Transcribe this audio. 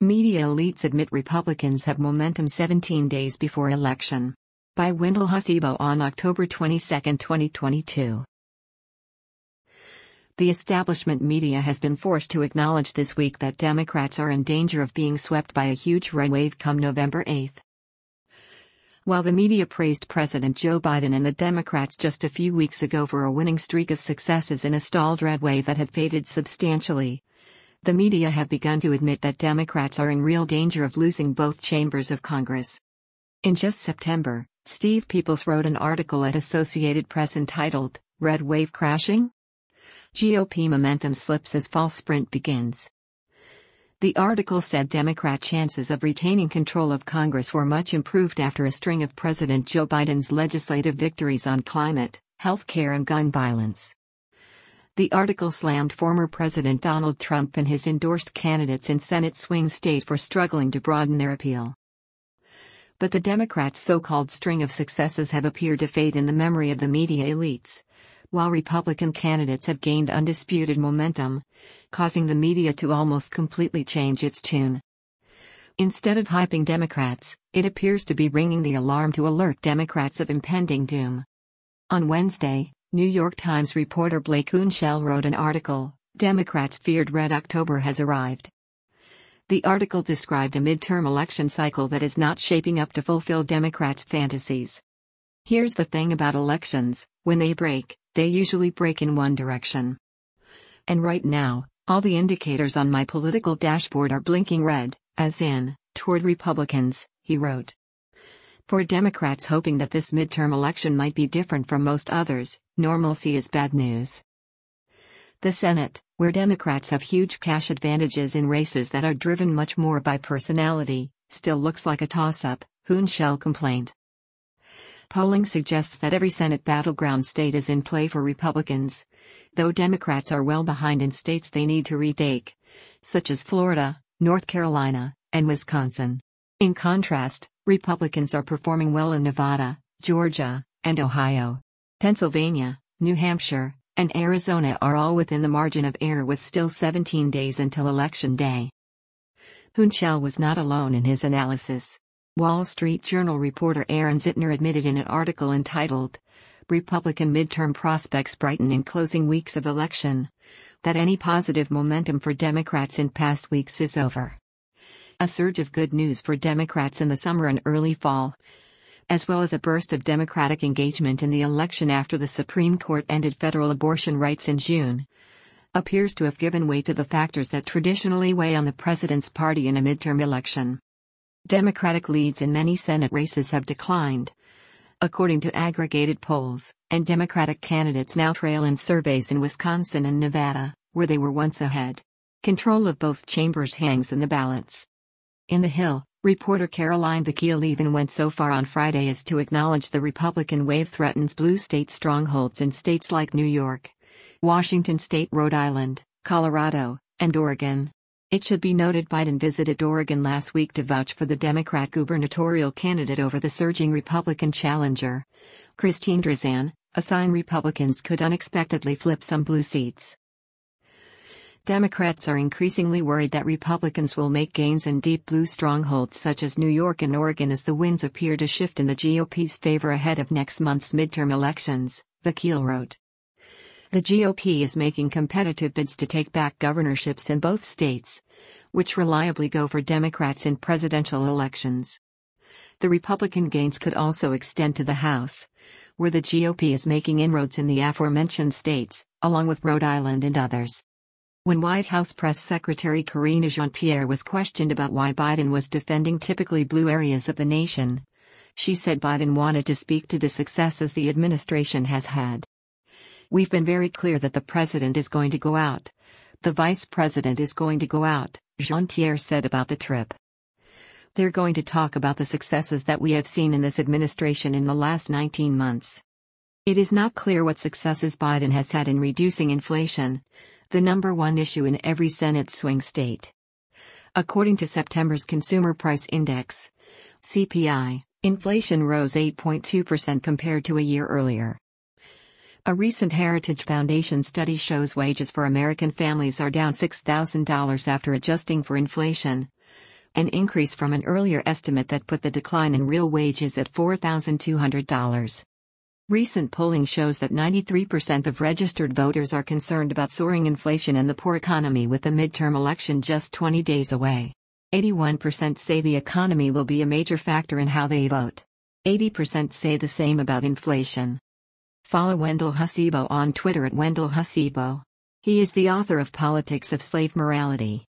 Media elites admit Republicans have momentum 17 days before election. By Wendell Hasebo on October 22, 2022. The establishment media has been forced to acknowledge this week that Democrats are in danger of being swept by a huge red wave come November 8. While the media praised President Joe Biden and the Democrats just a few weeks ago for a winning streak of successes in a stalled red wave that had faded substantially, the media have begun to admit that Democrats are in real danger of losing both chambers of Congress. In just September, Steve Peoples wrote an article at Associated Press entitled, "Red Wave Crashing? GOP Momentum Slips as Fall Sprint Begins." The article said Democrat chances of retaining control of Congress were much improved after a string of President Joe Biden's legislative victories on climate, health care and gun violence. The article slammed former President Donald Trump and his endorsed candidates in Senate swing state for struggling to broaden their appeal. But the Democrats' so-called string of successes have appeared to fade in the memory of the media elites, while Republican candidates have gained undisputed momentum, causing the media to almost completely change its tune. Instead of hyping Democrats, it appears to be ringing the alarm to alert Democrats of impending doom. On Wednesday, New York Times reporter Blake Hunschel wrote an article, "Democrats Feared Red October Has Arrived." The article described a midterm election cycle that is not shaping up to fulfill Democrats' fantasies. Here's the thing about elections: when they usually break in one direction. And right now, all the indicators on my political dashboard are blinking red, as in, toward Republicans, he wrote. For Democrats hoping that this midterm election might be different from most others, normalcy is bad news. The Senate, where Democrats have huge cash advantages in races that are driven much more by personality, still looks like a toss-up, Hunschel complained. Polling suggests that every Senate battleground state is in play for Republicans, though Democrats are well behind in states they need to retake, such as Florida, North Carolina, and Wisconsin. In contrast, Republicans are performing well in Nevada, Georgia, and Ohio. Pennsylvania, New Hampshire, and Arizona are all within the margin of error with still 17 days until Election Day. Hunschel was not alone in his analysis. Wall Street Journal reporter Aaron Zitner admitted in an article entitled, "Republican Midterm Prospects Brighten in Closing Weeks of Election," that any positive momentum for Democrats in past weeks is over. A surge of good news for Democrats in the summer and early fall, as well as a burst of Democratic engagement in the election after the Supreme Court ended federal abortion rights in June, appears to have given way to the factors that traditionally weigh on the president's party in a midterm election. Democratic leads in many Senate races have declined, according to aggregated polls, and Democratic candidates now trail in surveys in Wisconsin and Nevada, where they were once ahead. Control of both chambers hangs in the balance. In The Hill, reporter Caroline Vakil even went so far on Friday as to acknowledge the Republican wave threatens blue state strongholds in states like New York, Washington State, Rhode Island, Colorado, and Oregon. It should be noted Biden visited Oregon last week to vouch for the Democrat gubernatorial candidate over the surging Republican challenger, Christine Drizan, a sign Republicans could unexpectedly flip some blue seats. Democrats are increasingly worried that Republicans will make gains in deep blue strongholds such as New York and Oregon as the winds appear to shift in the GOP's favor ahead of next month's midterm elections, Vakil wrote. The GOP is making competitive bids to take back governorships in both states, which reliably go for Democrats in presidential elections. The Republican gains could also extend to the House, where the GOP is making inroads in the aforementioned states, along with Rhode Island and others. When White House Press Secretary Karine Jean-Pierre was questioned about why Biden was defending typically blue areas of the nation, she said Biden wanted to speak to the successes the administration has had. "We've been very clear that the president is going to go out. The vice president is going to go out," Jean-Pierre said about the trip. "They're going to talk about the successes that we have seen in this administration in the last 19 months. It is not clear what successes Biden has had in reducing inflation, the number one issue in every Senate swing state." According to September's Consumer Price Index, CPI, inflation rose 8.2% compared to a year earlier. A recent Heritage Foundation study shows wages for American families are down $6,000 after adjusting for inflation, an increase from an earlier estimate that put the decline in real wages at $4,200. Recent polling shows that 93% of registered voters are concerned about soaring inflation and the poor economy with the midterm election just 20 days away. 81% say the economy will be a major factor in how they vote. 80% say the same about inflation. Follow Wendell Hasibo on Twitter at Wendell Hasibo. He is the author of Politics of Slave Morality.